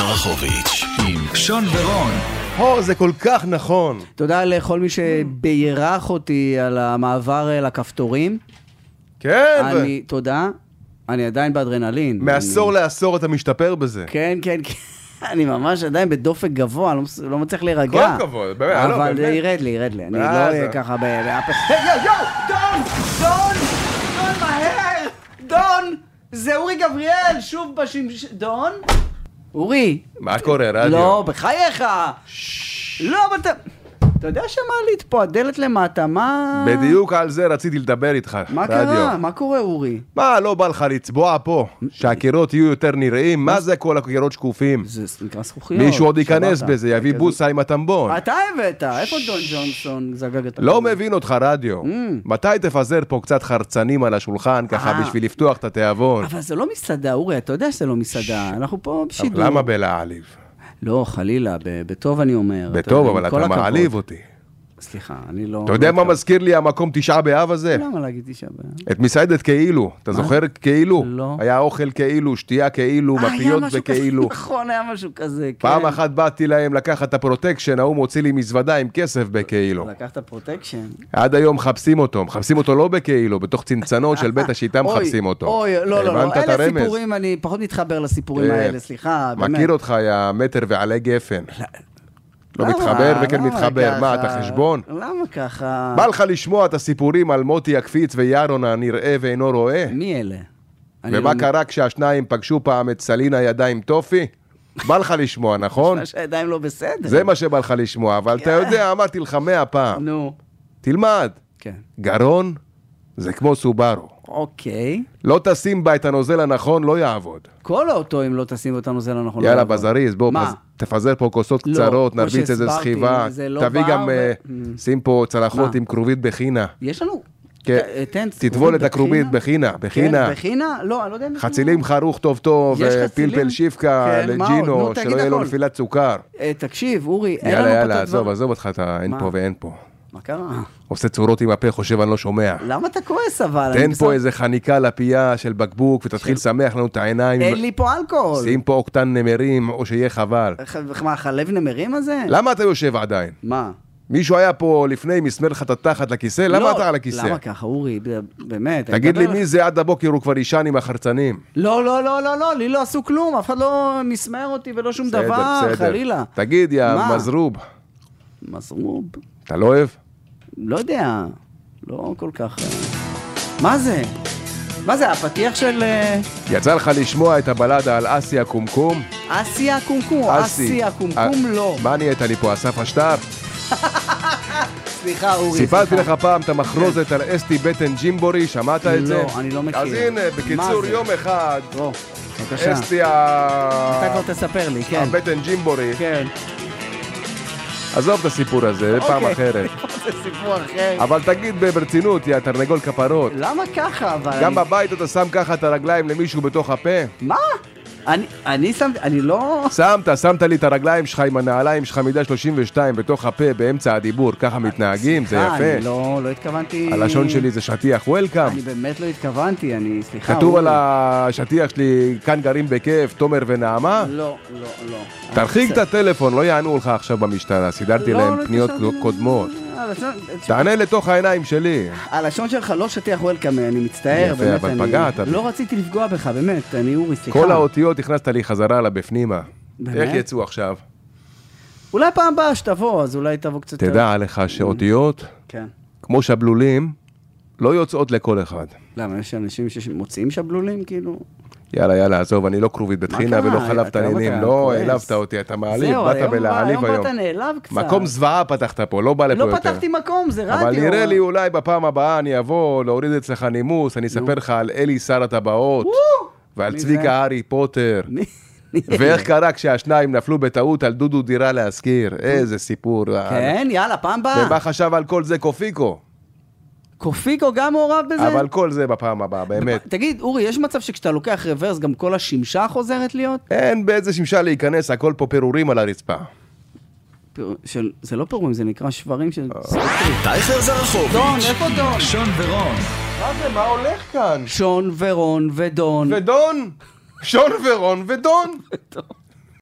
זרחוביץ' עם שון ורון. זה כל כך נכון. תודה לכל מי שבירך אותי על המעבר לכפתורים. כן. תודה. אני עדיין באדרנלין. מעשור לעשור אתה משתפר בזה. כן. אני ממש עדיין בדופק גבוה, לא מצליח להירגע. כל כבוד, באמת. אבל ירד לי. אני לא אהיה ככה דון, מהר! דון! זה אורי גבריאל, שוב דון? אורי. מה קורה, רדיו? לא, בחייך. לא, אבל אתה יודע שמעלית פה, הדלת למטה, מה... בדיוק על זה רציתי לדבר איתך, מה קרה? מה קורה, אורי? מה, לא בא לך לצבוע פה? שהקירות יהיו יותר נראים? מה זה כל הקירות שקופים? זה נקרא זכוכיות. מישהו עוד ייכנס בזה, יביא בוסה עם הטמבון. אתה הבאת, איפה דון ג'ונסון זגג את לא מבין אותך, רדיו. מתי תפזר פה קצת חרצנים על השולחן, ככה בשביל לפתוח את התיאבון? אבל זה לא מסעדה, אורי, אתה יודע שזה לא מסעדה. אנחנו פה בשידור. למה בלהעליב? לא, חלילה, בטוב אני אומר. בטוב, אבל אתה מעליב אותי. סליחה, אני לא... אתה יודע מה מזכיר לי המקום תשעה באב הזה? למה להגיד תשעה באב? את מסעדת כאילו. אתה זוכר כאילו? לא. היה אוכל כאילו, שתייה כאילו, מפיות וכאילו. נכון, היה משהו כזה, כן. פעם אחת באתי להם לקחת את הפרוטקשן, ההוא מוציא לי מזוודה עם כסף בכאילו. לקחת פרוטקשן? עד היום מחפשים אותו לא בכאילו, בתוך צנצנות של בית השיטה מחפשים אותו. אוי, לא, אלה סיפורים, אני פחות מתחבר לסיפורים האלה, סליחה, באמת. מכיר אותך, יא מטר ועלי גפן. לא מתחבר וכן מתחבר, מה, אתה חשבון? למה ככה? בא לך לשמוע את הסיפורים על מוטי הקפיץ וירון הנראה ואינו רואה? מי אלה? ומה קרה כשהשניים פגשו פעם את סלינה ידיים טופי? בא לך לשמוע, נכון? מה שהידיים לא בסדר. זה מה שבא לך לשמוע, אבל אתה יודע, אמרתי לך 100 פעם. נו. תלמד. כן. גרון זה כמו סובארו. אוקיי. לא תשים בה את הנוזל הנכון, לא יעבוד. כל האוטו אם לא תשים את הנוזל הנכון. יאללה, בזריז, בוא, תפזר פה כוסות קצרות, נרביץ איזה סחיבה. תביא גם, שים פה צלחות עם כרובית בחינה. יש לנו? תטבול את הכרובית בחינה. בחינה? לא, אני לא יודע. חצילים חרוך טוב, פלפל שיפקה לג'ינו, שלא יהיה לו נפילת סוכר. תקשיב, אורי, אין לנו יאללה, עזוב אותך, אין פה ואין פה. מה קרה? עושה צורות עם הפה, חושב אני לא שומע. למה אתה כועס אבל? תן פה איזה חניקה לפייה של בקבוק, ותתחיל שמח לנו את העיניים. אין לי פה אלכוהול. שים פה אוקטן נמרים, או שיהיה חבל. מה, חלב נמרים הזה? למה אתה יושב עדיין? מה? מישהו היה פה לפני מסמר לך את התחת לכיסא? למה אתה על הכיסא? למה ככה, אורי? באמת. תגיד לי מי זה עד הבוקר הוא כבר אישן עם החרצנים? לא, לי לא עשו כלום, אף אחד לא מסמר אותי ולא שום דבר, חלילה. תגיד, יא מזרוב. מזרוב? אתה לא אוהב? לא יודע, לא כל כך... מה זה? מה זה, הפתיח של... יצא לך לשמוע את הבלדה על אסיה קומקום? אסיה קומקום לא. מה נהיית לי פה, אסף השטר? סליחה, אורי. סיפרתי לך פעם את המחרוזת על אסתי בטן ג'ימבורי, שמעת את זה? לא, אני לא מכיר. אז הנה, בקיצור, יום אחד, בבקשה. אסתי אתה כבר תספר לי, כן. הבטן ג'ימבורי. כן. עזוב את הסיפור הזה, פעם אחרת. זה סיפור אחר. אבל תגיד ברצינות, יא תרנגול כפרות. למה ככה? גם בבית אתה שם ככה את הרגליים למישהו בתוך הפה? מה? אני שמתי, אני לא... שמת לי את הרגליים שלך עם הנעליים שלך מידה 32 בתוך הפה באמצע הדיבור, ככה מתנהגים, זה יפה. אני לא התכוונתי... הלשון שלי זה שטיח, וולקאם. אני באמת לא התכוונתי, סליחה. כתוב על השטיח שלי, כאן גרים בכיף, תומר ונעמה? לא. תרחיק את הטלפון, לא יענו לך עכשיו במשטרה, סידרתי להם פניות קודמות. תענה לתוך העיניים שלי. הלשון שלך לא שטיח וולקאם, אני מצטער. יפה, אבל פגעת. לא רציתי לפגוע בך, באמת, אני אורי, סליחה. כל האותיות הכנסת לי חזרה לבפנימה. איך יצאו עכשיו? אולי פעם הבאה שתבוא, אז אולי תבוא קצת... תדע לך שאותיות, כמו שבלולים, לא יוצאות לכל אחד. למה, יש אנשים שמוצאים שבלולים, כאילו? יאללה, עזוב, אני לא כרובית בתחינה ולא חלב תנינים, לא העלבת אותי, אתה מעליב, באת בלהעליב היום. באת נעלב קצת. מקום זוועה פתחת פה, לא בא לפה יותר. לא פתחתי מקום, זה רדיו. אבל נראה לי אולי בפעם הבאה אני אבוא להוריד אצלך נימוס, אני אספר לך על אלי שר הטבעות, ועל צביקה הארי פוטר, ואיך קרה כשהשניים נפלו בטעות על דודו דירה להזכיר, איזה סיפור. כן, יאללה, פעם באה. ומה חשב על כל זה קופיקו? קופיקו גם מעורב בזה? אבל כל זה בפעם הבאה, באמת. תגיד, אורי, יש מצב שכשאתה לוקח רוורס, גם כל השמשה חוזרת להיות? אין באיזה שמשה להיכנס, הכל פה פירורים על הרצפה. זה לא פירורים, זה נקרא שברים של... טייכר זרחוביץ'. דון, איפה דון? שון ורון. מה זה, מה הולך כאן? שון ורון ודון. ודון? שון ורון ודון.